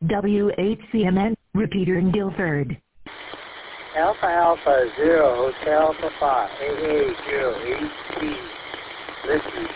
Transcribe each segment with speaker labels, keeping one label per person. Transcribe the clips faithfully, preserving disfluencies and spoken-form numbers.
Speaker 1: W H C M N, repeater in Guilford.
Speaker 2: Alpha Alpha Zero Hotel Papa A A Zero H T. Listen.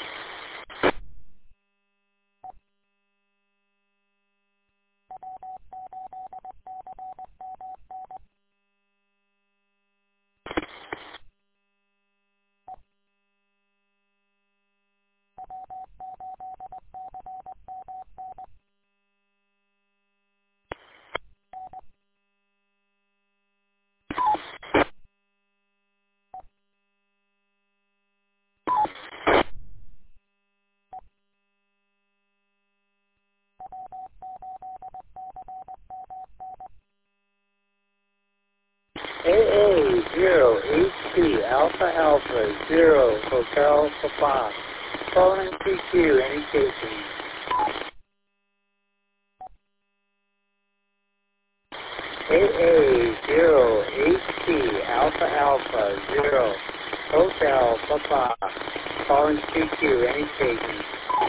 Speaker 2: A A zero H T Alpha Alpha Zero Hotel Papa. Calling P Q indication. A A zero H T Alpha Alpha Zero Hotel Papa. Calling P Q indication.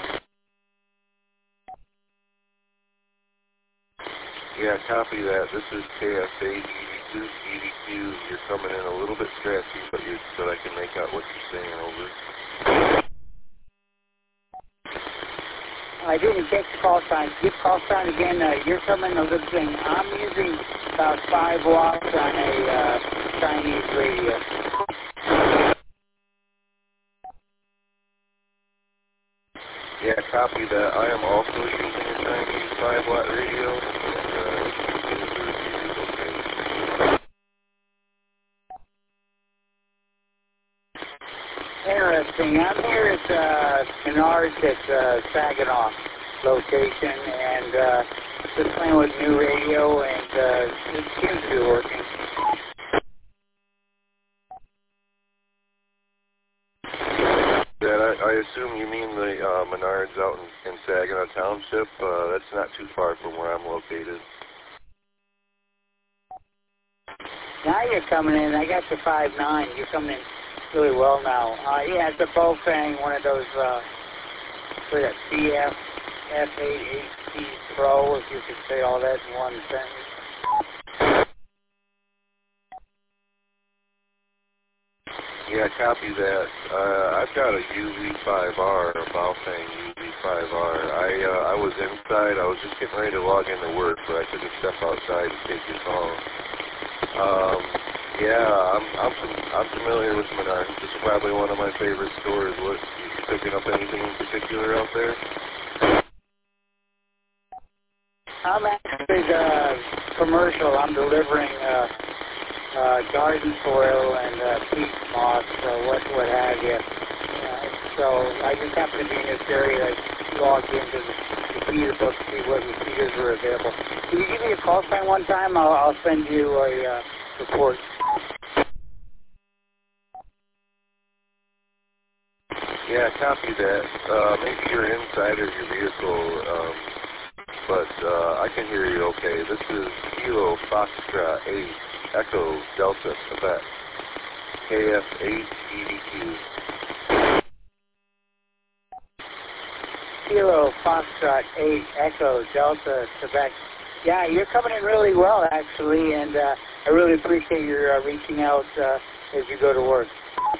Speaker 3: Yeah, copy that. This is K F A E D two E D Q. You're coming in a little bit scratchy, but you but I can make out what you're saying. Over.
Speaker 2: I didn't get the call sign. Give call sign again. Uh, you're coming a little thing. I'm using about five watts on a uh, Chinese radio.
Speaker 3: Yeah, copy that. I am also using a Chinese five watt radio. And, uh, okay.
Speaker 2: Interesting. I'm here at uh, Menards at uh, Saginaw location, and uh, just playing with new radio, and uh, it seems to be working.
Speaker 3: That I, I assume you mean the uh, Menards out in, in Saginaw Township. Uh, that's not too far from where I'm located.
Speaker 2: Now you're coming in. I got the five nine. You're coming in really well now. Uh, yeah, it's a Bofang, one of those, uh, what is that, C F F eight H T Pro, if you could say all that in one sentence.
Speaker 3: Yeah, copy that. Uh, I've got a U V five R, a Baofeng U V five R. I, uh, I was inside. I was just getting ready to log into work, but I took a step outside to take your call. Um, yeah, I'm, I'm, I'm familiar with Menards. This is probably one of my favorite stores. What, you picking up anything in particular out there?
Speaker 2: I'm actually the commercial. I'm delivering uh, uh, garden soil and uh, peat moss, uh, what, what have you. Uh, so I just happen to be in this area. I logged into the, the feeder book to see what feeders were available. Can you give me a call sign one time? I'll, I'll send you a uh, report.
Speaker 3: Yeah, copy that. Uh, maybe you're inside of your vehicle, um, but uh, I can hear you okay. This is Kilo Foxtrot eight Echo Delta Quebec K F eight E D Q.
Speaker 2: Kilo Foxtrot eight Echo Delta Quebec. Yeah, you're coming in really well, actually, and uh, I really appreciate your uh, reaching out uh, as you go to work.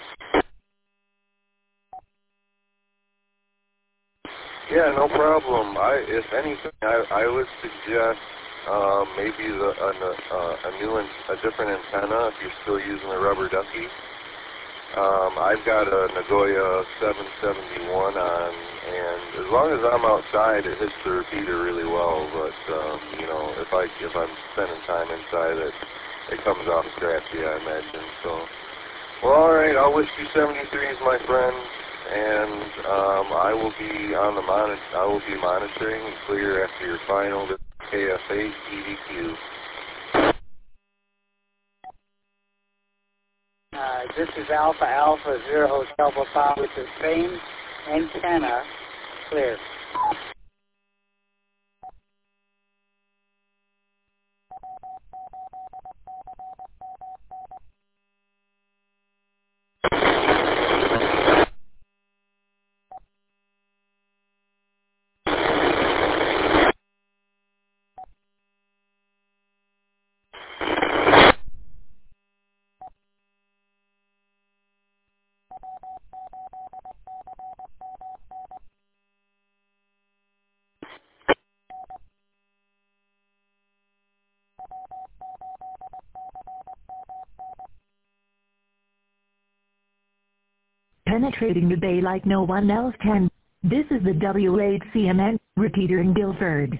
Speaker 3: Yeah, no problem. I, if anything, I, I would suggest uh, maybe the, a, a, a new, a different antenna if you're still using a rubber ducky. Um, I've got a Nagoya seven seventy-one on, and as long as I'm outside, it hits the repeater really well. But um, you know, if I if I'm spending time inside, it it comes off scratchy, I imagine. So, well, all right. I'll wish you seventy-threes, my friend, and um, I will be on the monitor. I will be monitoring and clear after your final K F eight E D Q.
Speaker 2: Uh, this is Alpha Alpha Zero Hotel Papa with the same antenna, clear.
Speaker 1: Penetrating the bay like no one else can. This is the W eight C M N repeater in Guilford.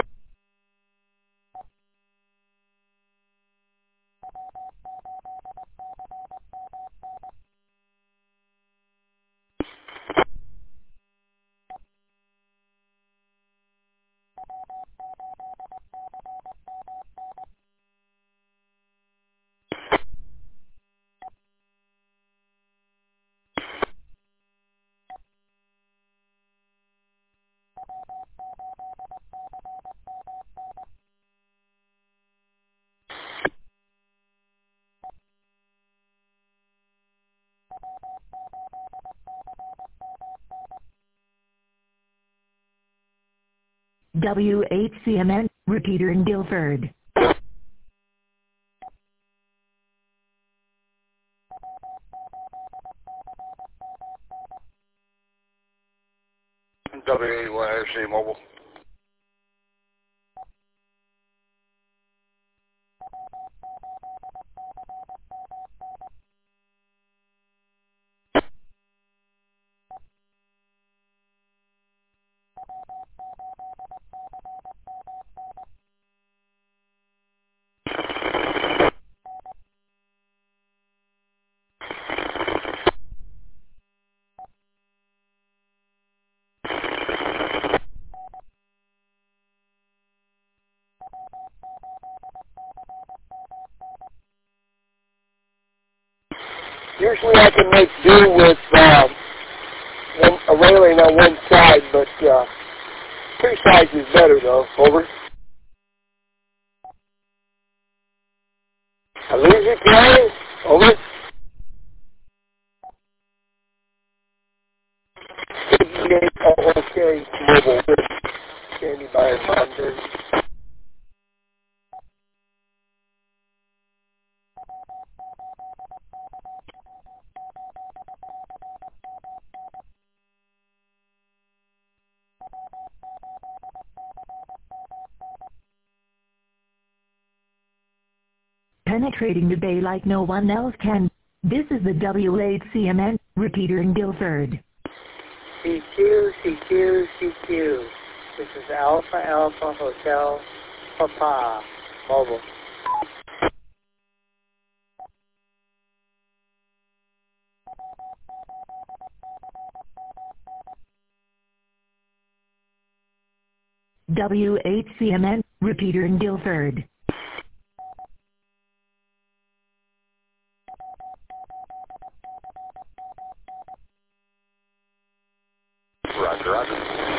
Speaker 1: W eight C M N repeater in Guilford.
Speaker 4: W eight Y R C mobile.
Speaker 5: Usually I can make do with um, one, a railing on one side, but uh, two sides is better though. Over. I lose you, Brian? Over. Oh, okay, mobile. Standing by and monitor.
Speaker 1: Penetrating the bay like no one else can. This is the W eight C M N repeater in Guilford.
Speaker 2: C Q, C Q, C Q. This is Alpha Alpha Hotel Papa Mobile.
Speaker 1: W eight C M N repeater in Guilford.
Speaker 4: Roger, roger.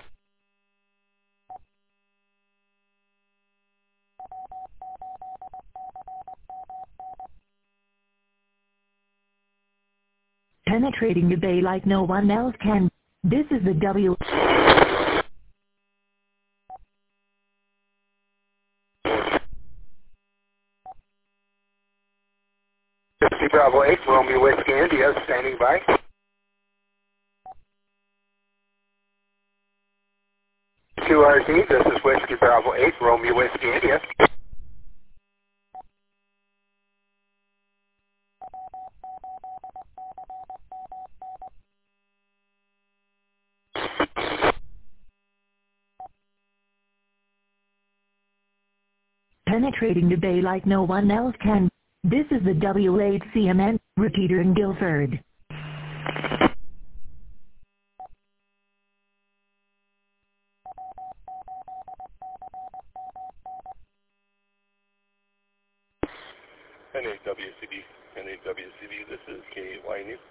Speaker 1: Penetrating the bay like no one else can. This is the W.
Speaker 4: Whiskey Bravo eight, Romeo Whiskey India, standing by. Q R D, this is Whiskey Bravo eight, Romeo Whiskey India.
Speaker 1: Penetrating the bay like no one else can. This is the W eight C M N repeater in Guilford.
Speaker 3: N A W C B, N A W C B, this is K eight Y News.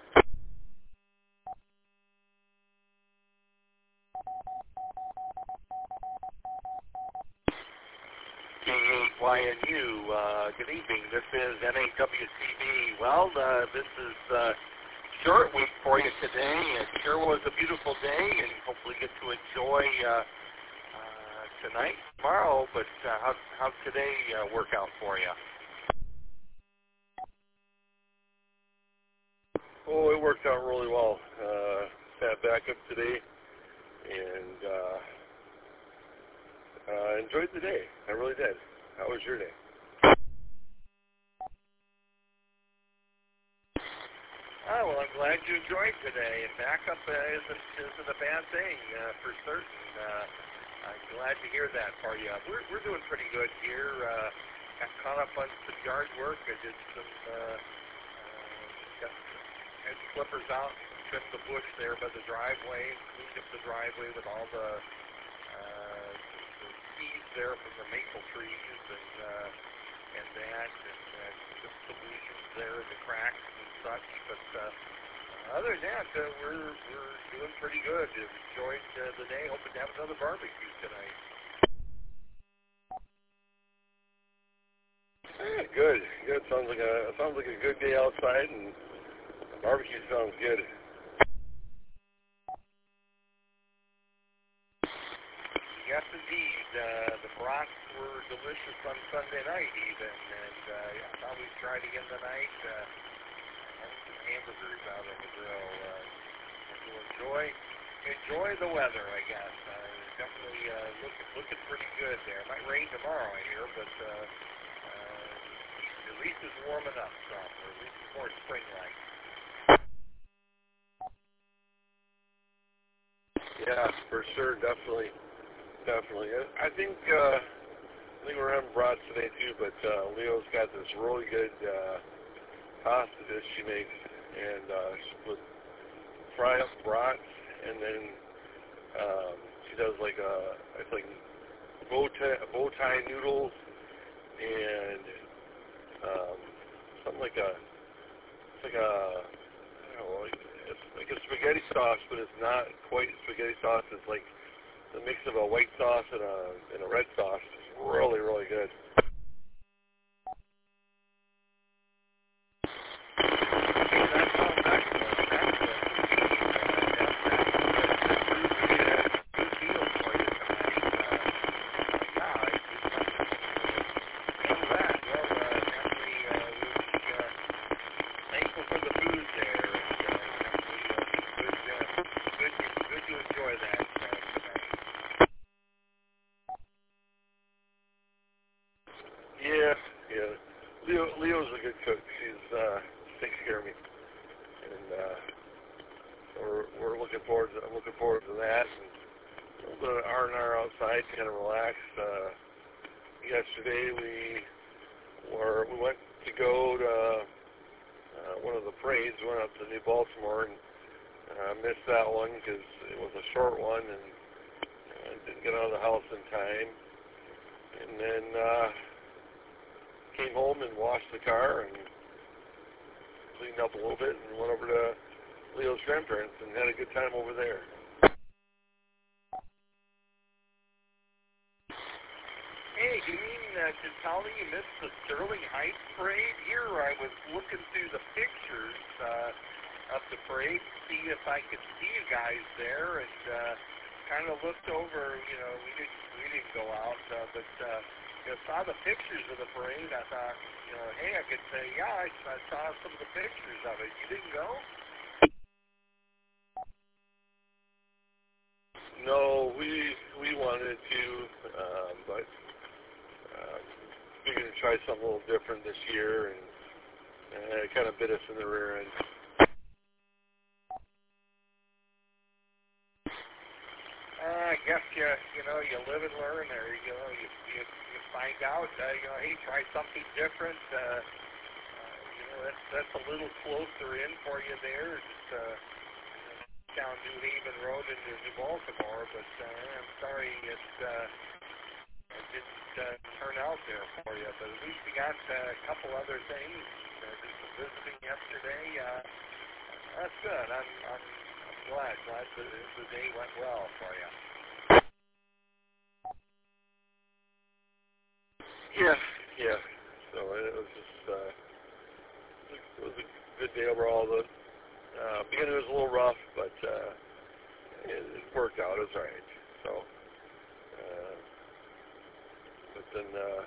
Speaker 6: K eight Y N U, uh, good evening. This is N A W C B. Well, uh, this is uh, short week for you today. It sure was a beautiful day, and hopefully get to enjoy uh, uh, tonight, tomorrow. But uh, how how'd today uh, work out for you?
Speaker 3: Oh, it worked out really well. Uh, sat back up today and uh, uh, enjoyed the day. I really did. How was your day?
Speaker 6: Ah, well, I'm glad you enjoyed today. And backup uh, isn't, isn't a bad thing uh, for certain. Uh, I'm glad to hear that for you. We're, we're doing pretty good here. Uh, got caught up on some yard work. I did some, uh, uh, got had clippers out, trimmed the bush there by the driveway, cleaned up the driveway with all the, uh, the seeds there from the maple trees and, uh, and that, and uh, some solutions there in the cracks and such. But uh, other than that, uh, we're, we're doing pretty good. Enjoyed uh, the day. Hoping to have another barbecue tonight.
Speaker 3: Yeah, good. Good. Sounds like a sounds like a good day outside, and barbecue sounds good.
Speaker 6: Yes, indeed. Uh, the brats were delicious on Sunday night, even, and uh, yeah, I thought we'd try it again tonight. Uh, and some hamburgers out on the grill. Uh, to enjoy enjoy the weather, I guess. Uh, definitely uh, looking looking pretty good there. It might rain tomorrow, I hear, but uh, uh, at least it's warming up some, or at least it's more spring-like.
Speaker 3: Yeah, for sure, definitely, definitely. I think uh, I think we're having brats today too, but uh, Leo's got this really good uh, pasta dish she makes, and uh, she put fry up brats, and then um, she does like a it's like bow tie, bow tie noodles, and um, something like a it's like a I don't know, like, it's like a spaghetti sauce, but it's not quite spaghetti sauce. It's like the mix of a white sauce and a and a red sauce. It's really really good. Yeah, yeah. Leo, Leo's a good cook. She's uh, takes care of me, and uh, we're we're looking forward to I'm looking forward to that. And a little bit of R and R outside, kind of relax. Uh, yesterday we were we went to go to uh, one of the parades. We went up to New Baltimore, and I uh, missed that one because it was a short one, and I didn't get out of the house in time. And then. Uh, Came home and washed the car and cleaned up a little bit and went over to Leo's grandparents and had a good time over there.
Speaker 6: Hey, do you mean uh, to tell me you missed the Sterling Heights parade? Here I was looking through the pictures uh, of the parade to see if I could see you guys there, and uh, kind of looked over. You know, we didn't we didn't go out, uh, but. Uh, You know, saw the pictures of the parade. I thought, you know, hey, I could say, yeah, I, I saw some of the pictures of it. You didn't go?
Speaker 3: No, we we wanted to, um, but uh, figured to try something a little different this year, and uh, it kind of bit us in the rear end.
Speaker 6: Uh, I guess you you know you live and learn, or you know you you, you find out. Uh, you know, hey, try something different. Uh, uh, you know, that's that's a little closer in for you there. Just uh, down New Haven Road into New Baltimore. But uh, I'm sorry it uh, it didn't uh, turn out there for you. But at least you got uh, a couple other things. Uh, did some visiting yesterday. Uh, that's good. I'm I'm. Glad, glad the, the day went well for you.
Speaker 3: Yeah, yeah. So it was just, uh, it was a good day overall. The uh, beginning was a little rough, but uh, it, it worked out. It was all right. So, uh, but then uh,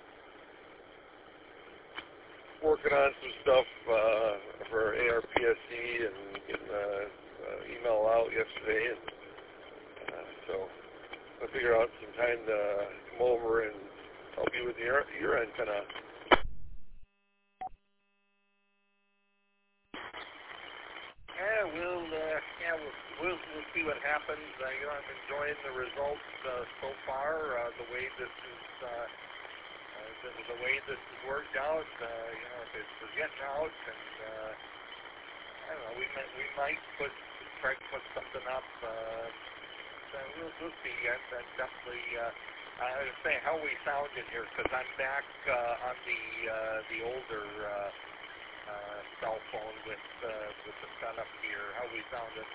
Speaker 3: working on some stuff uh, for A R P S C and getting the uh, email out yesterday, and uh, so I figure out some time to come over and help you with your your antenna.
Speaker 6: Yeah, we'll uh, yeah we'll, we'll we'll see what happens. Uh, you know, I'm enjoying the results uh, so far. Uh, the way this is uh, uh, the, the way this has worked out. Uh, you know, if it's we're getting out, and uh, I don't know, we might we might put try to put something up. Uh, so we'll we'll see. I'm, I'm definitely. Uh, I was saying how we sound in here because I'm back uh, on the uh, the older. Uh, Uh, cell phone with uh, with the setup here. How we sounded?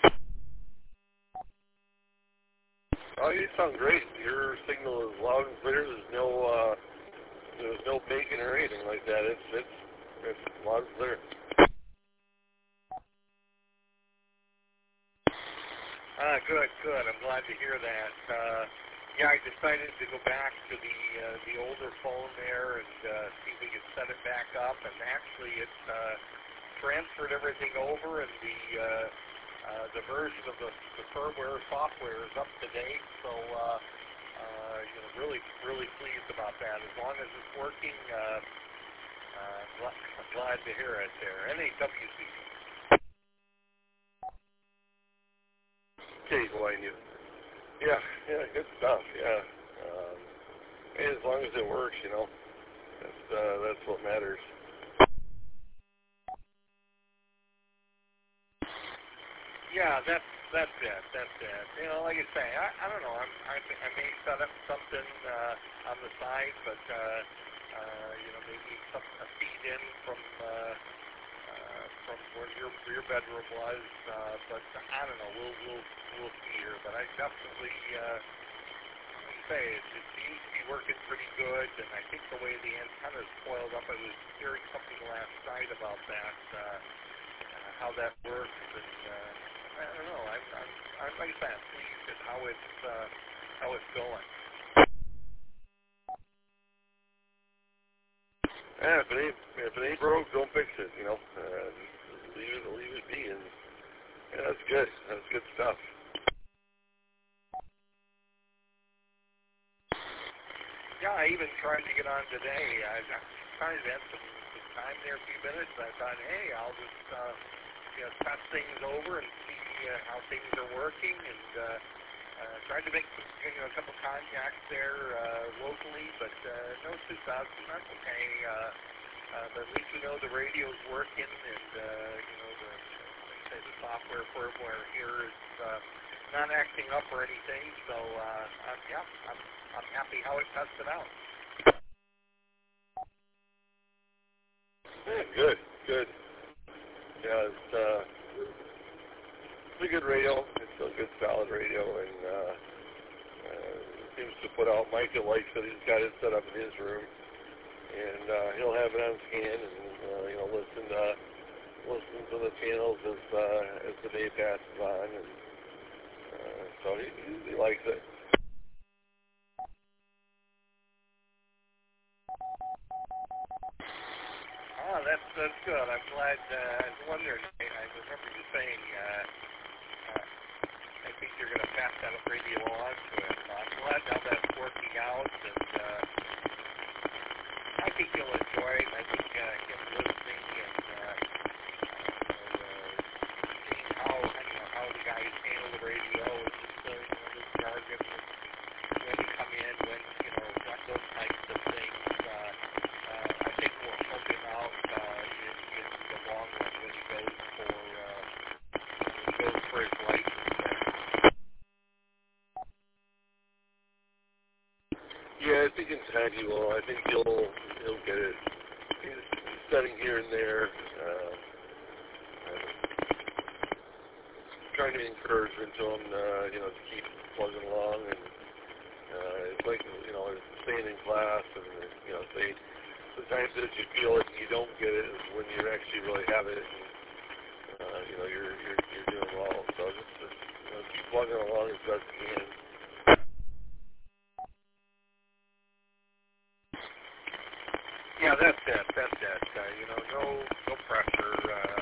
Speaker 3: Oh, you sound great. Your signal is loud and clear. There's no uh, there's no bacon or anything like that. It's it's it's loud and clear.
Speaker 6: Ah, good, good. I'm glad to hear that. Uh, yeah, I decided to go back to the uh, the older phone there and uh, see if we could set it back up. And actually, it uh, transferred everything over, and the uh, uh, the version of the, the firmware software is up to date. So, uh, uh, you know, really, really pleased about that. As long as it's working, uh, uh, glad, I'm glad to hear it there. N A W C.
Speaker 3: Okay, Wayne, you. Yeah, yeah, good stuff. Yeah, um, and as long as it works, you know, that's uh, that's what matters.
Speaker 6: Yeah, that's that's it. That's it. You know, like I say, I, I don't know. I'm, I I may set up something uh, on the side, but uh, uh, you know, maybe some a feed in from uh, uh, from where your your bedroom was. Uh, but I don't know. We'll we'll we'll see here. But I definitely. Uh, Say it, it seems to be working pretty good, and I think the way the antenna is coiled up, I was hearing something last night about that, uh, uh, how that works, and uh, I don't know. I'm, I'm, I'm like I said, I'm pleased at how it's uh, how it's going.
Speaker 3: Yeah, if it ain't if it ain't broke, don't fix it. You know, uh, just leave it leave it be, and yeah, that's good. That's good stuff.
Speaker 6: Yeah, I even tried to get on today. I, I tried to have some, some time there, a few minutes. I thought, hey, I'll just uh, you know test things over and see uh, how things are working, and uh, uh, tried to make you know a couple contacts there uh, locally, but uh, no success. And that's okay. Uh, uh, but at least we know the radio's working, and uh, you know the like I say the software firmware here is uh, not acting up or anything. So uh, I'm, yeah, I'm. I'm happy how it tested out.
Speaker 3: Yeah, good, good. Yeah, it's, uh, it's a good radio. It's a good, solid radio, and uh, uh, seems to put out. Micah likes it. He's got it set up in his room, and uh, he'll have it on scan, and uh, you know, listen, uh, listen to the channels as uh, as the day passes on, and uh, so he, he likes it.
Speaker 6: Oh, that's that's good. I'm glad. Uh, I was wondering. I, I remember you saying. Uh, uh, I think you're going to pass that radio on to him. I'm glad how that's working out, and uh, I think he'll enjoy it. I think uh, him listening and uh, uh, seeing how you know how the guys handle the radio and just uh, you know the jargon, when you come in, when you know what those types of things. Uh, uh, I think will help him out uh, in, in the long run when he goes for uh, when he goes for his license.
Speaker 3: Yeah, I think in time he will. I think he'll he'll get it. He's studying here and there, uh, uh, trying to encourage him to him, uh, you know, to keep plugging along. And uh, it's like you know, staying in class, and you know, they the times that you feel it and you don't get it is when you actually really have it. And, uh, you know, you're you're you're doing well. So just, just you know, keep plugging along as best you can.
Speaker 6: Yeah, that's it. That's it. Uh, you know, no no pressure. Uh,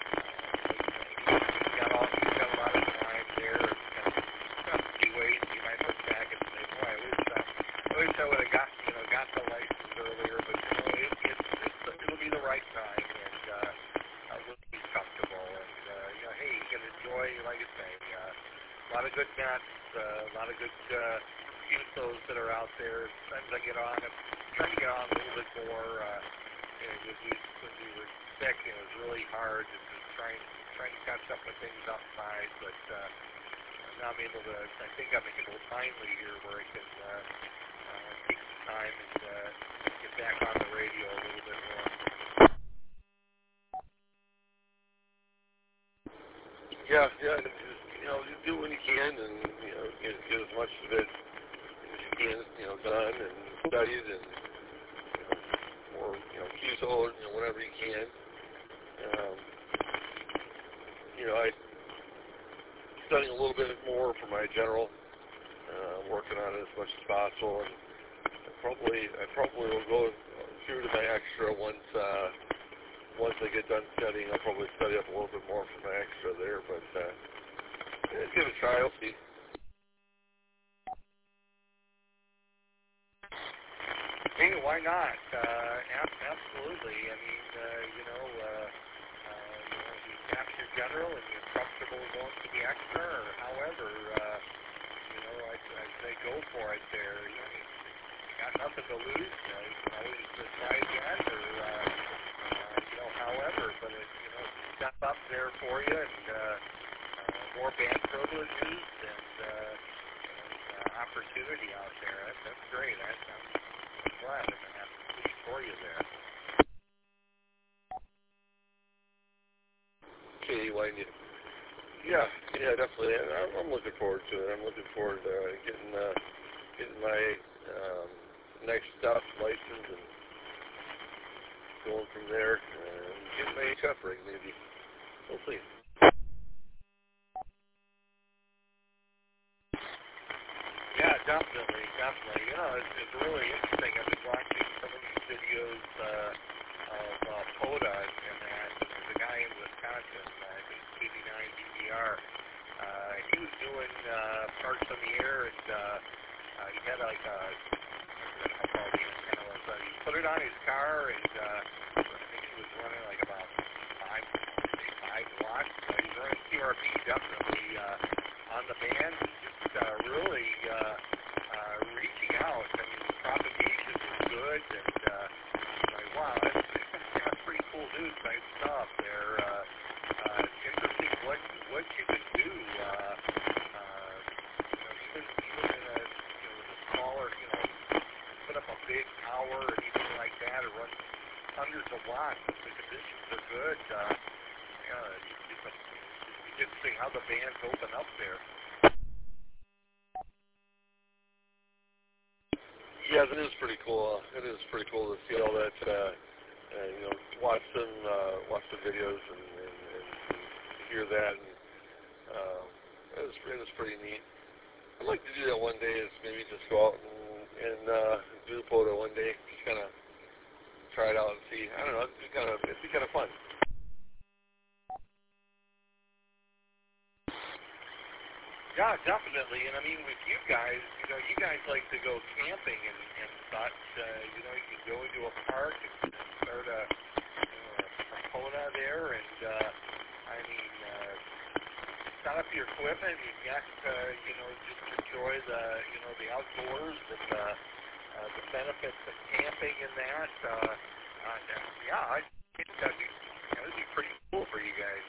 Speaker 6: you got all you got a lot of time there. And a few ways you might look back and say, boy, I wish uh, I wish I would have got you know got the license earlier. But you know, it, it, it's it'll be the right time, and uh, uh, we'll be comfortable. And uh, you know, hey, good nets, uh, a lot of good uh, fusos that are out there. Sometimes I get on, I'm trying to get on a little bit more. Uh, you know, when, we, when we were sick, it was really hard to just trying, trying to catch up with things outside, but uh, now I'm able to, I think I'm able finally here where I can uh, uh, take some time and uh, get back on the radio a little bit more.
Speaker 3: Yeah, yeah, just, you know, you do what you can and, you know, get, get as much of it as you can, you know, done and studied and, you know, or, you know, Q S O, you know, whatever you can. Um, you know, I studying a little bit more for my general, uh, working on it as much as possible, and I probably, I probably will go through to my extra once, uh, once I get done studying. I'll probably study up a little bit more for my extra there, but uh, yeah, give it a try. I'll see.
Speaker 6: Hey, why not? Uh, absolutely. I mean, uh, you know, uh, uh, you know, you pass your general and you're comfortable going to the extra, or however, uh, you know, I, I say go for it there. You know, you got nothing to lose. You know, you can always try again, or uh, uh, you know, however, but it, you know, step up there for you, and uh, uh, more band privileges and uh, uh, opportunity out there. That's, that's great. That's, I'm glad I'm pleased for you there.
Speaker 3: Okay, why you? Yeah, yeah, definitely. I'm, I'm looking forward to it. I'm looking forward to uh, getting uh, getting my um, next stop license and going from there and getting my H F rig maybe. We'll see.
Speaker 6: Yeah, definitely, definitely. You know, it's, it's really interesting. I've been watching some of these videos uh, of uh, POTA and that. There's a guy in Wisconsin, uh, I think K B nine D V R. Uh, he was doing uh, parts in the air, and uh, uh, he had like a, I don't know how tall the antenna was, but he put it on his car, and uh, I think he was running like about five, five watts. Uh, he was running Q R P definitely uh, on the band. Uh, really uh, uh, reaching out. I mean, the propagation is good, and uh, like, wow, that's, that's pretty cool news. Nice stuff there. Uh, uh, it's interesting what what you can do. Uh, uh, you know, even even in a you know a smaller, you know, put up a big tower or anything like that, or run hundreds of watts if the conditions are good. Uh, yeah, it's, it's, a, it's interesting how the bands open up there.
Speaker 3: Yeah, that is pretty cool. It is pretty cool to see all that. Uh, uh, you know, watch them, uh, watch the videos, and, and, and hear that. And uh, it is it is pretty neat. I'd like to do that one day. Is maybe just go out and, and uh, do POTA one day. Just kind of try it out and see. I don't know. It'd be kind of it'd be kind of fun.
Speaker 6: Yeah, definitely. And I mean, with you guys, you know, you guys like to go camping and, and such. Uh, you know, you can go into a park and start a, you know, a POTA there, and uh, I mean, uh, set up your equipment. You get, uh, you know, just enjoy the, you know, the outdoors and uh, uh, the benefits of camping and that. Uh, uh, yeah, I think that'd be that'd be pretty cool for you guys.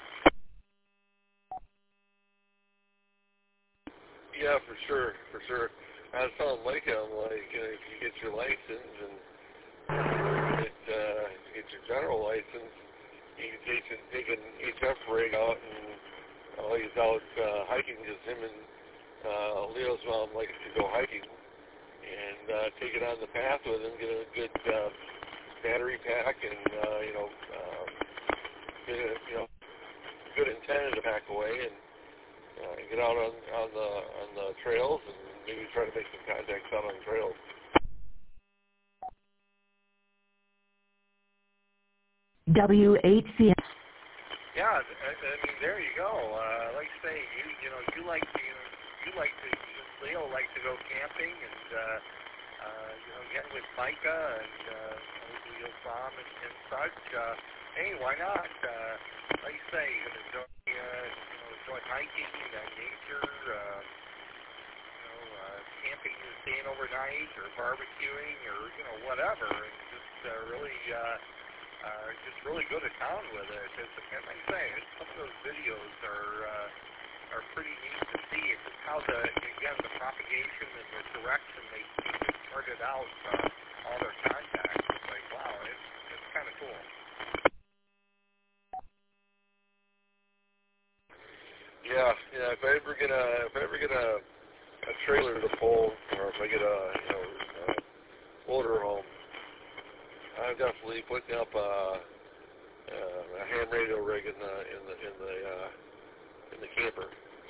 Speaker 3: Yeah, for sure, for sure. I was telling Mike, I'm like, you know, if you get your license and get, uh, get your general license, you can take, take an H F rig out, and while he's out uh, hiking, just him and uh, Leo's mom likes to go hiking, and uh, take it on the path with him, get a good uh, battery pack, and uh, you know, uh, get a you know good antenna to pack away, and uh, get out on on the on the trails, and maybe try to make some contacts out on the trails.
Speaker 1: W H C M.
Speaker 6: Yeah, I, I mean, there you go. Uh, like I say, you you know, you like to you, know, you like to Leo like to go camping, and uh, uh, you know, get with Micah and uh, Leo's mom and, and such. Uh, hey, why not? Uh, like you say, you can enjoy uh, you know, enjoy hiking, uh, nature, uh, you know, uh, camping and staying overnight, or barbecuing, or you know, whatever, and just uh, really, uh, uh, just really go to town with it. It's, and like I say, it's, some of those videos are uh, are pretty neat to see. It's just how the again the propagation and the direction they they started out uh, all their contacts. It's like wow, it's it's kind of cool.
Speaker 3: Yeah, yeah. If I ever get a, if I ever get a, a trailer to pull, or if I get a, you know, a motor home, I'm definitely putting up a, a ham radio rig in the in the in the uh, in the camper.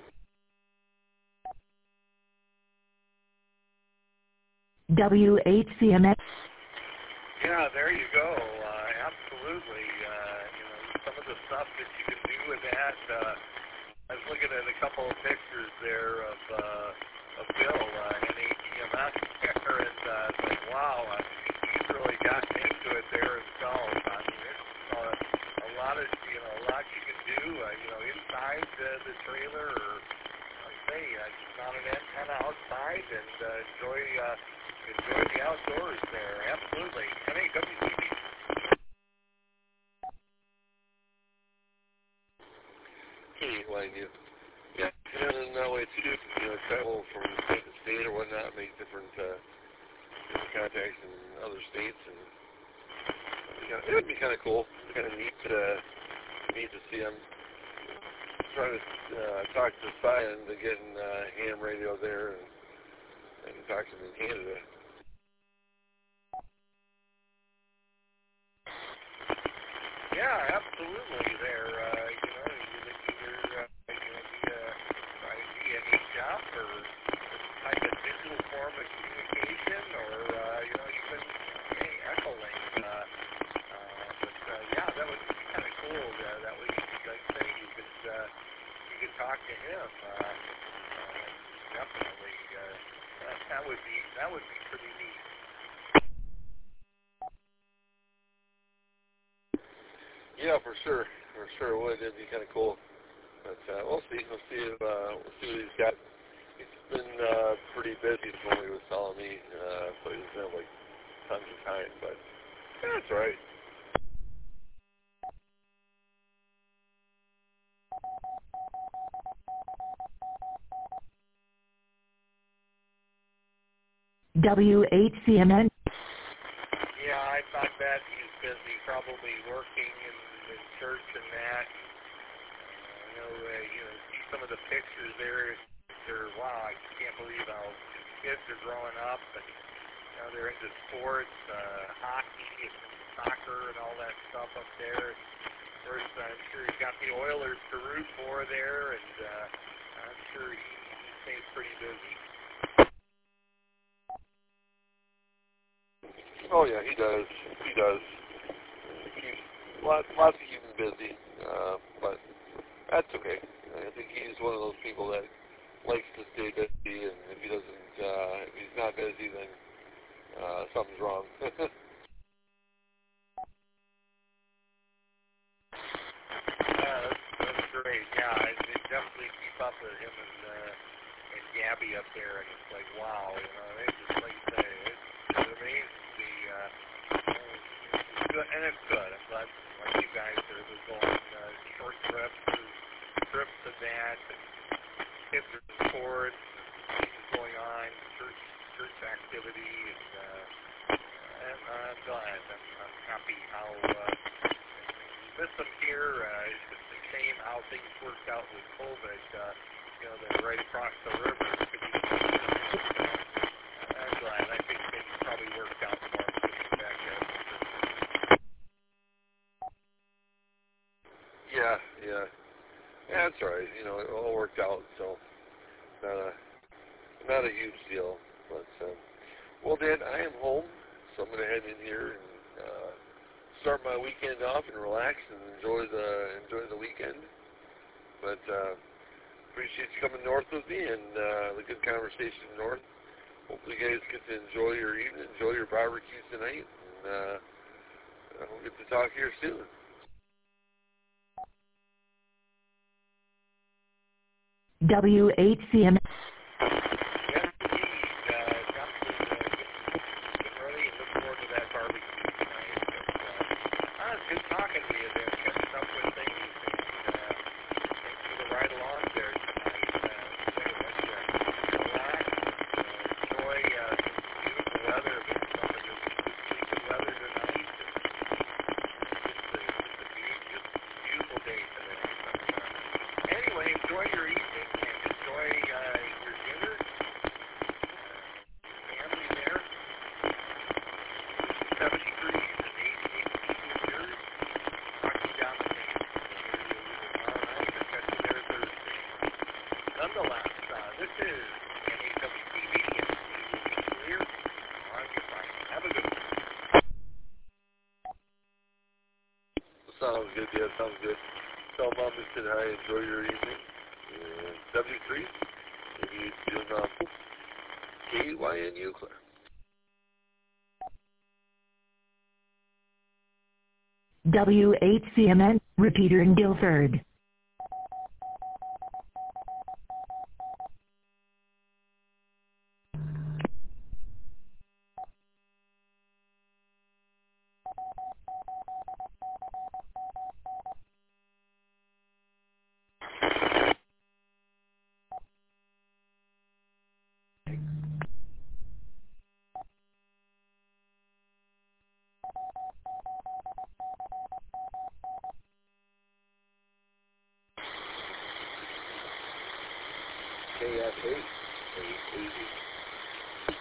Speaker 1: W H C M S.
Speaker 6: Yeah, there you go. Uh, absolutely. Uh, you know, some of the stuff that you can do with that. Uh, I was looking at a couple of pictures there of uh, of Bill, uh, N A T M S there, and uh, it's like, wow, uh, he's really gotten into it there himself. I mean, there's uh, a lot of, you know, a lot you can do, uh, you know, inside the, the trailer, or like I say, uh, just mount an antenna outside and uh, enjoy uh, enjoy the outdoors there. Absolutely. N A W C B.
Speaker 3: Like you, yeah, and in that way too, you know, travel from state to state or whatnot, make different, uh, different contacts in other states, and you know, it would be kind of cool, kind of neat to neat to see them. Trying to uh, talk to Cy into getting uh, ham radio there, and, and talk to them in Canada.
Speaker 6: Yeah, absolutely. There, uh, you know, either uh, you know, via uh, via H F or some type of digital form of communication, or uh, you know, even hey, Echolink. Uh, uh, but uh, yeah, that would be kind of cool. Uh, that way, like I say, you could uh, you could talk to him. Uh, uh, definitely, uh, that, that would be that would be pretty neat.
Speaker 3: Yeah, for sure, for sure it would. It'd be kind of cool. But uh, we'll see. We'll see if uh, we'll see what he's got. He's been uh, pretty busy from what he was telling me, uh, so he doesn't have like tons of time. But yeah, that's all right.
Speaker 1: W H C M N.
Speaker 6: Yeah, I thought that he's busy, probably working in, in church and that. Uh, you know, uh, you know, see some of the pictures there. They're wow, I can't believe how kids are growing up, and you know, they're into sports, uh, hockey, and soccer, and all that stuff up there. Of course, I'm sure he's got the Oilers to root for there, and uh, I'm sure he, he stays pretty busy.
Speaker 3: Oh yeah, he does. He does. He's lots, lots of keeping busy, uh, but that's okay. I think he's one of those people that likes to stay busy, and if he doesn't, uh, if he's not busy, then uh, something's wrong.
Speaker 6: Yeah, that's, that's great. Yeah, I I definitely keep up with him and uh, and Gabby up there, and it's like wow, you know, they just like you say, it's, it's amazing. Uh, it's good, and it's good. I'm glad like you guys are going uh, short trips, trips and that, and kids are in sports, and things going on, church church activity, and, uh, and uh, I'm glad. I'm, I'm happy how uh, miss them here. Uh, it's just a shame how things worked out with COVID. Uh, you know, they're right across the river. Could be, uh, I'm glad. I think things probably worked out for them getting back there.
Speaker 3: yeah, yeah, yeah. That's all right. You know, it all worked out, so not a not a huge deal. But um, well, Dan, I am home, so I'm going to head in here and uh, start my weekend off and relax and enjoy the enjoy the weekend. But uh, appreciate you coming north with me and uh, the good conversation north. Hopefully, you guys get to enjoy your evening, enjoy your barbecue tonight, and uh, we'll get to talk here soon.
Speaker 1: W H C M N.
Speaker 6: Yes, indeed. Uh, got to uh, get ready and look forward to that barbecue tonight. But, uh, ah, it's good talking to you there, catching up with things, and uh, thanks for the ride along there tonight. Uh, very much uh, relax, uh, enjoy uh, this beautiful weather. There's some of this good weather tonight. And just a, just a beautiful, just beautiful day today. But, uh, anyway, enjoy your evening and enjoy uh, your dinner. Family there. seventy degrees and eighty-eight years. Knocking down the day. Tomorrow night, I catch you there Thursday. Nonetheless, uh, this is N A W T V and we will be clear on your Friday. Have a good one.
Speaker 3: Sounds good, yeah, sounds good. Tell Mom we said hi, enjoy your evening. And W three, maybe you doing um, K Y N U, Claire.
Speaker 1: W H C M N, repeater in Guilford.
Speaker 3: K F eight, eight eighty.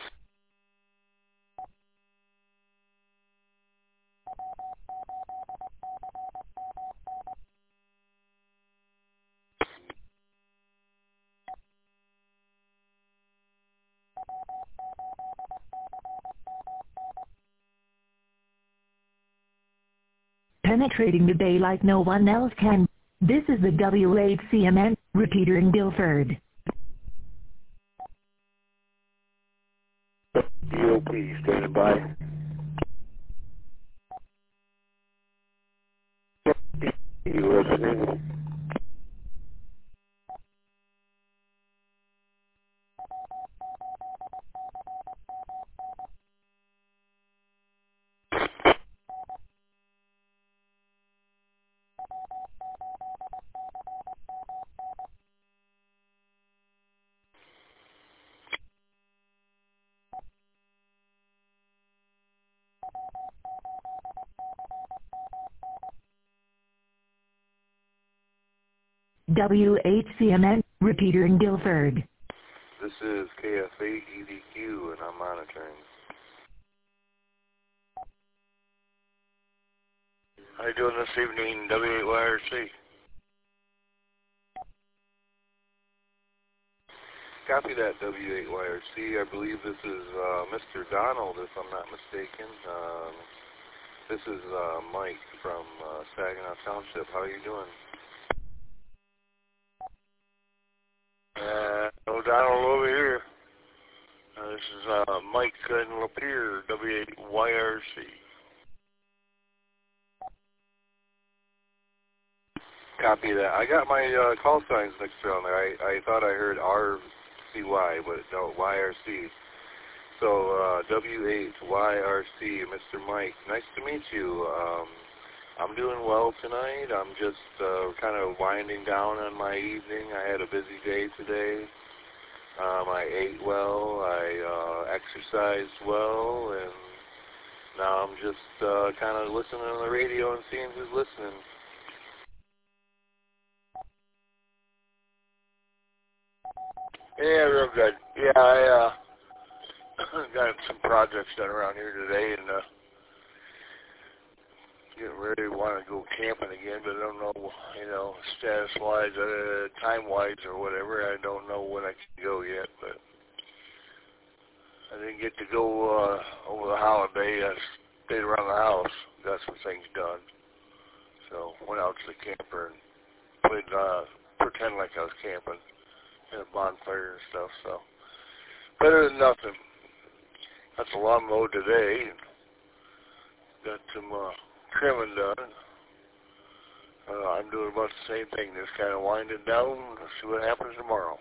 Speaker 1: Penetrating the bay like no one else can. This is the W H C M N, repeater in Guilford.
Speaker 5: D O P standing by. You listening?
Speaker 1: W H C M N, repeater in Guilford.
Speaker 3: This is K F eight E D Q, and I'm monitoring.
Speaker 5: How you doing this evening, W eight Y R C?
Speaker 3: Copy that, W eight Y R C. I believe this is uh, Mister Donald, if I'm not mistaken. Um, this is uh, Mike from uh, Saginaw Township. How are you doing?
Speaker 5: Uh, O'Donnell over here. Uh, this is uh, Mike in Lapeer, W eight Y R C.
Speaker 3: Copy that. I got my uh, call signs next to on there. I, I thought I heard R C Y, but no, Y R C. So uh, W eight Y R C, Mister Mike. Nice to meet you. Um, I'm doing well tonight. I'm just uh, kind of winding down on my evening. I had a busy day today. Um, I ate well. I uh, exercised well, and now I'm just uh, kind of listening on the radio and seeing who's listening.
Speaker 5: Yeah, real good. Yeah, I uh, got some projects done around here today, and uh, getting ready to want to go camping again, but I don't know, you know, status-wise, uh, time-wise or whatever. I don't know when I can go yet, but I didn't get to go uh, over the holiday. I stayed around the house, got some things done. So went out to the camper and played, uh, pretend like I was camping, had a bonfire and stuff. So better than nothing. Got the lawn mowed today. Got some uh, trimming done. Uh, I'm doing about the same thing, just kind of winding down. Let's see what happens tomorrow.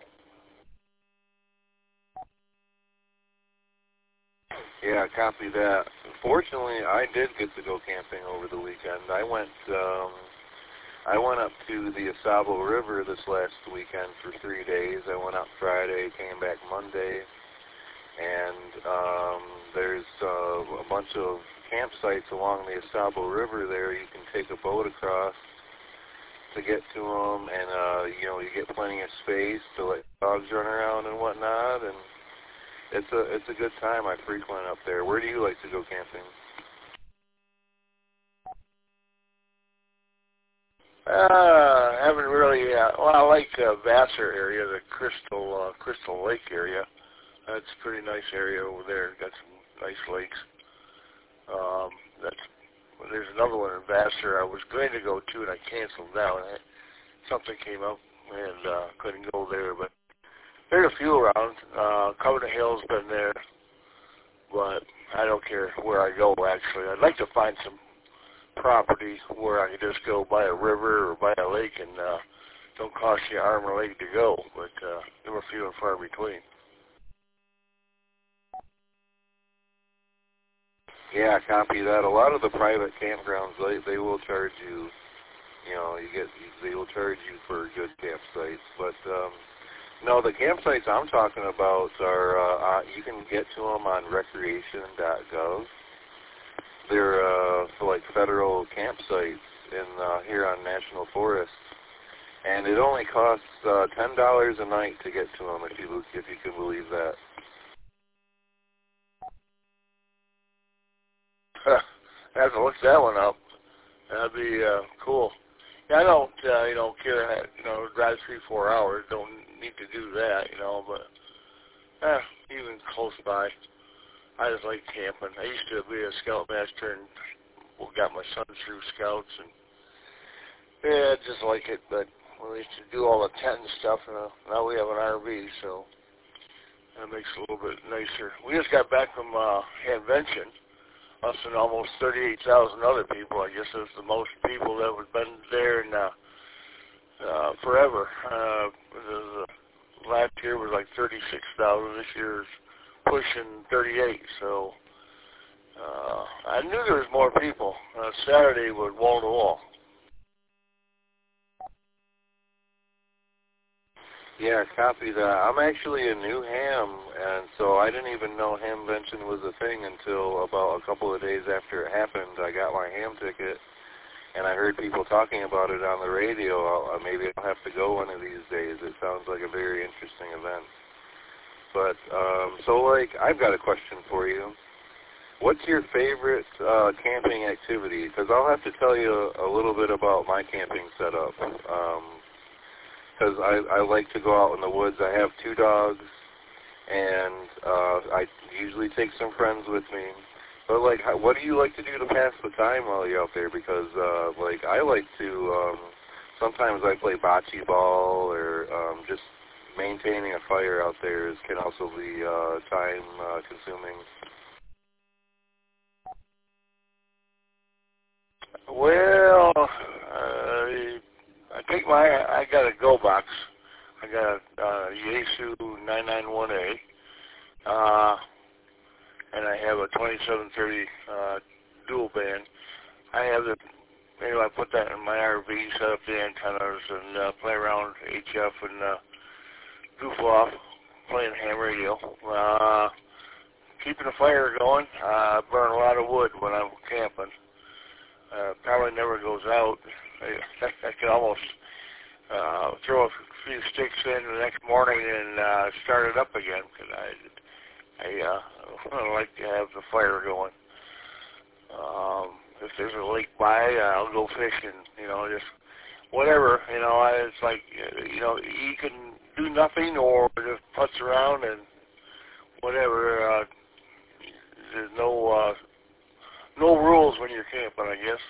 Speaker 3: Yeah, copy that. Fortunately, I did get to go camping over the weekend. I went, um, I went up to the Asabo River this last weekend for three days. I went up Friday, came back Monday, and um, there's uh, a bunch of campsites along the Asabo River there. You can take a boat across to get to them, and uh, you know, you get plenty of space to let dogs run around and whatnot, and it's a it's a good time. I frequent up there. Where do you like to go camping?
Speaker 5: Uh, haven't really. Uh, well, I like uh, Vassar area, the Crystal uh, Crystal Lake area. That's a pretty nice area over there. Got some nice lakes. Um, that's there's another one in Vassar I was going to go to, and I canceled down. Something came up, and uh, couldn't go there. But there's a few around. Uh, Covenant Hill's been there, but I don't care where I go. Actually, I'd like to find some property where I can just go by a river or by a lake, and uh, don't cost you an arm or leg to go. But uh, they were few and far between.
Speaker 3: Yeah, copy that. A lot of the private campgrounds, they they will charge you, you know, you get they will charge you for good campsites. But um, no, the campsites I'm talking about are uh, uh, you can get to them on recreation dot gov. They're uh, for like federal campsites in uh, here on national forests, and it only costs uh, ten dollars a night to get to them, if you if you can believe that.
Speaker 5: I have to look that one up. That'd be uh, cool. Yeah, I don't, uh, you know, care, you know, drive three, four hours. Don't need to do that, you know, but eh, even close by. I just like camping. I used to be a scoutmaster and got my son through scouts, and yeah, just like it. But we used to do all the tent and stuff, and uh, now we have an R V, so that makes it a little bit nicer. We just got back from uh, Hanvention. Us and almost thirty-eight thousand other people. I guess it's the most people that have been there in uh, uh, forever. Uh, the, the last year was like thirty-six thousand. This year's pushing thirty-eight. So uh, I knew there was more people. Uh, Saturday was wall to wall.
Speaker 3: Yeah, copy that. I'm actually a new ham, and so I didn't even know Hamvention was a thing until about a couple of days after it happened. I got my ham ticket, and I heard people talking about it on the radio. I'll, maybe I'll have to go one of these days. It sounds like a very interesting event. But, um, so, like, I've got a question for you. What's your favorite uh, camping activity? Because I'll have to tell you a, a little bit about my camping setup. Um, Because I, I like to go out in the woods. I have two dogs, and uh, I usually take some friends with me. But, like, how, what do you like to do to pass the time while you're out there? Because, uh, like, I like to, um, sometimes I play bocce ball, or um, just maintaining a fire out there is, can also be uh, time-consuming.
Speaker 5: Well, uh, I take my, I got a Go Box. I got a uh, Yaesu nine ninety-one A, uh, and I have a twenty-seven thirty uh, dual band. I have the, maybe I put that in my R V, set up the antennas, and uh, play around H F and uh, goof off, playing ham radio. Uh, keeping the fire going. Uh, I burn a lot of wood when I'm camping. Uh, probably never goes out. I, I can almost uh, throw a few sticks in the next morning and uh, start it up again because I, I, uh, I like to have the fire going. Um, if there's a lake by, I'll go fishing. You know, just whatever. You know, I, it's like you know, you can do nothing or just putz around and whatever. Uh, there's no uh, no rules when you're camping, I guess.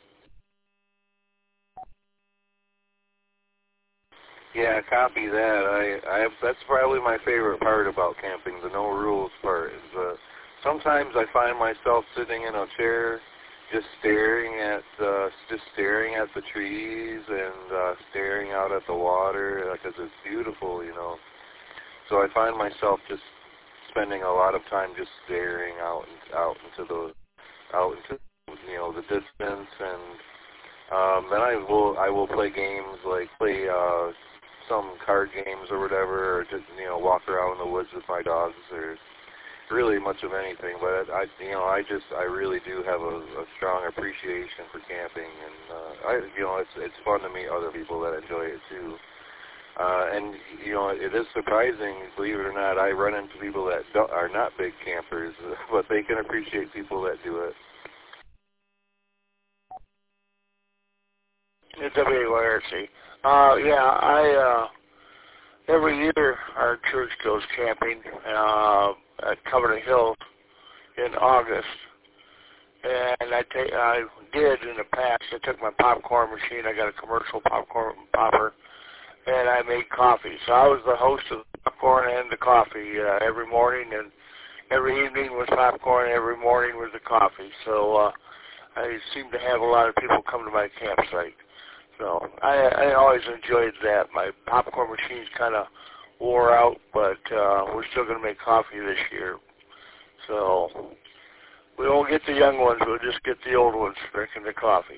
Speaker 3: Yeah, copy that. I, I have, that's probably my favorite part about camping, the no rules part. Is uh, sometimes I find myself sitting in a chair just staring at uh, just staring at the trees and uh, staring out at the water because it's beautiful, you know. So I find myself just spending a lot of time just staring out and out into the out into you know the distance, and um, then I will I will play games like play uh, some card games or whatever, or just you know walk around in the woods with my dogs, or really much of anything. But I you know I just I really do have a, a strong appreciation for camping, and uh, I you know it's it's fun to meet other people that enjoy it too. Uh, and, you know, it is surprising, believe it or not, I run into people that don't, are not big campers, but they can appreciate people that do it.
Speaker 5: It's W A Y R C. Uh, yeah, I, uh, every year our church goes camping uh, at Covenant Hills in August. And I, take, I did in the past, I took my popcorn machine, I got a commercial popcorn popper, and I made coffee. So I was the host of the popcorn and the coffee uh, every morning, and every evening was popcorn, every morning was the coffee. So uh, I seem to have a lot of people come to my campsite. So I, I always enjoyed that. My popcorn machine's kind of wore out, but uh, we're still going to make coffee this year. So we won't get the young ones, we'll just get the old ones drinking the coffee.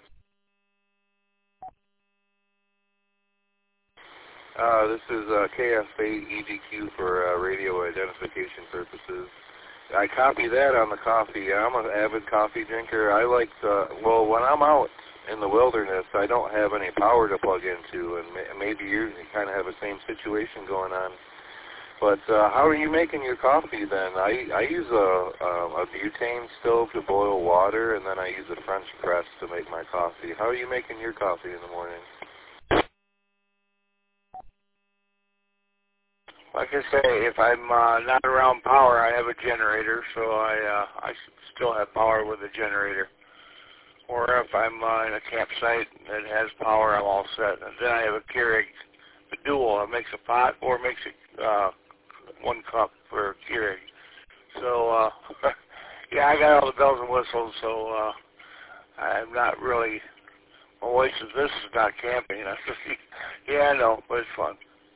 Speaker 3: Uh, this is uh, K F eight E D Q for uh, radio identification purposes. I copy that on the coffee. I'm an avid coffee drinker. I like to, well, when I'm out in the wilderness, I don't have any power to plug into, and may, maybe you kind of have the same situation going on. But uh, how are you making your coffee then? I, I use a, a, a butane stove to boil water, and then I use a French press to make my coffee. How are you making your coffee in the morning?
Speaker 5: Like I say, if I'm uh, not around power, I have a generator, so I uh, I still have power with a generator. Or if I'm uh, in a campsite that has power, I'm all set. And then I have a Keurig, the dual. It makes a pot or makes a uh, one cup for a Keurig. So uh, yeah, I got all the bells and whistles. So uh, I'm not really. My wife says this is not camping. I said, yeah, I know, but it's fun.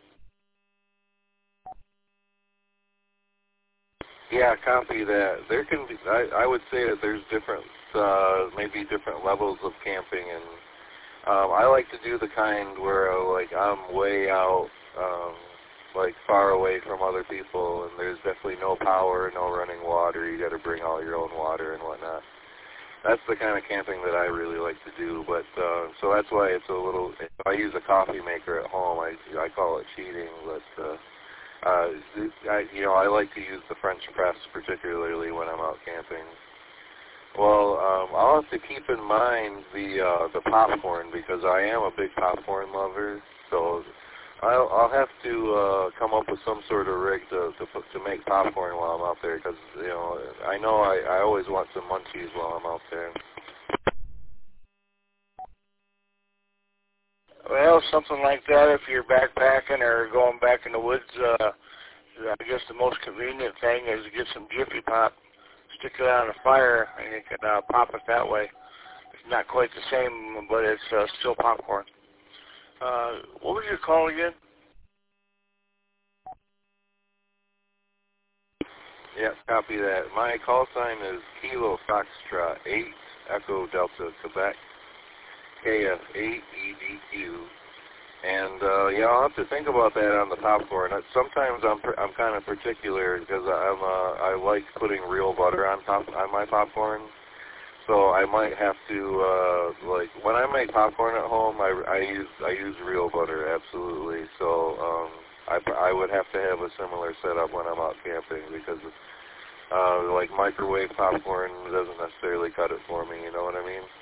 Speaker 3: Yeah, copy that. There can be, I, I would say that there's different, uh, maybe different levels of camping, and um, I like to do the kind where, uh, like, I'm way out, um, like, far away from other people, and there's definitely no power, no running water. You got to bring all your own water and whatnot. That's the kind of camping that I really like to do, but, uh, so that's why it's a little, if I use a coffee maker at home, I, I call it cheating, but, uh, Uh, I, you know, I like to use the French press, particularly when I'm out camping. Well, um, I'll have to keep in mind the uh, the popcorn, because I am a big popcorn lover. So I'll, I'll have to uh, come up with some sort of rig to to, put, to make popcorn while I'm out there, because you know I know I, I always want some munchies while I'm out there.
Speaker 5: Well, something like that, if you're backpacking or going back in the woods, uh, I guess the most convenient thing is to get some Jiffy Pop, stick it on a fire, and you can uh, pop it that way. It's not quite the same, but it's uh, still popcorn. Uh, what was your call again?
Speaker 3: Yeah, copy that. My call sign is Kilo Foxtrot eight Echo Delta Quebec. K F eight E D Q, and uh, yeah, I'll have to think about that on the popcorn. Sometimes I'm I'm kind of particular because I'm uh, I like putting real butter on top on my popcorn, so I might have to uh, like when I make popcorn at home, I, I use I use real butter absolutely. So um, I I would have to have a similar setup when I'm out camping, because uh, like microwave popcorn doesn't necessarily cut it for me. You know what I mean?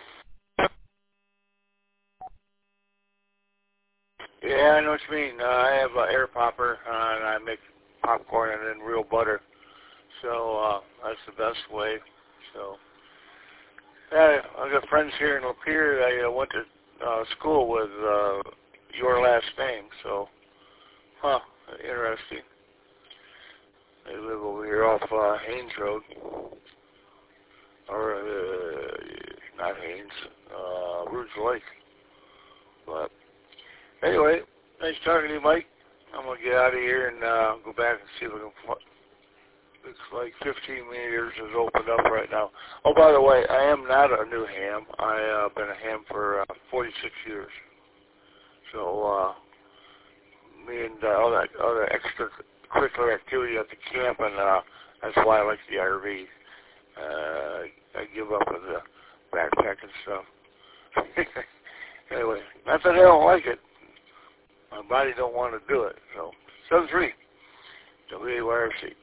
Speaker 5: Yeah, I know what you mean. Uh, I have an air popper, uh, and I make popcorn and then real butter. So uh, that's the best way. So yeah, I got friends here in Lapeer. I uh, went to uh, school with uh, your last name. So, huh, interesting. They live over here off uh, Haynes Road. or uh, not Haynes, uh, Rouge Lake. But anyway, nice talking to you, Mike. I'm going to get out of here and uh, go back and see if I can fly. Looks like fifteen meters is opened up right now. Oh, by the way, I am not a new ham. I've uh, been a ham for uh, forty-six years. So uh, me and uh, all that other extracurricular activity at the camp, and uh, that's why I like the R V. Uh, I give up on the backpack and stuff. Anyway, not that I don't like it. My body don't want to do it. So seven three W A Y R C.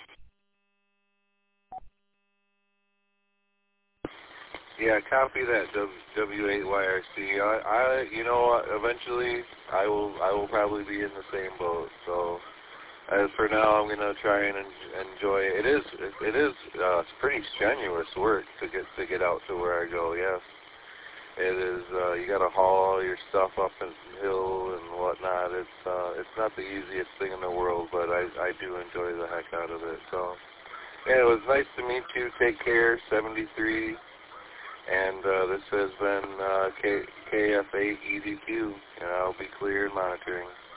Speaker 3: Yeah, copy that W eight Y R C. I, I, you know, eventually I will, I will probably be in the same boat. So, as for now, I'm gonna try and en- enjoy it. It is, it, it is uh, pretty strenuous work to get to get out to where I go. Yes, it is. Uh, you gotta haul all your stuff up the hill and whatnot. It's, uh, it's not the easiest thing in the world, but I, I do enjoy the heck out of it. So, yeah, it was nice to meet you. Take care. seventy-three. And uh, this has been uh, K- KF eight E D Q, and I'll be clear and monitoring.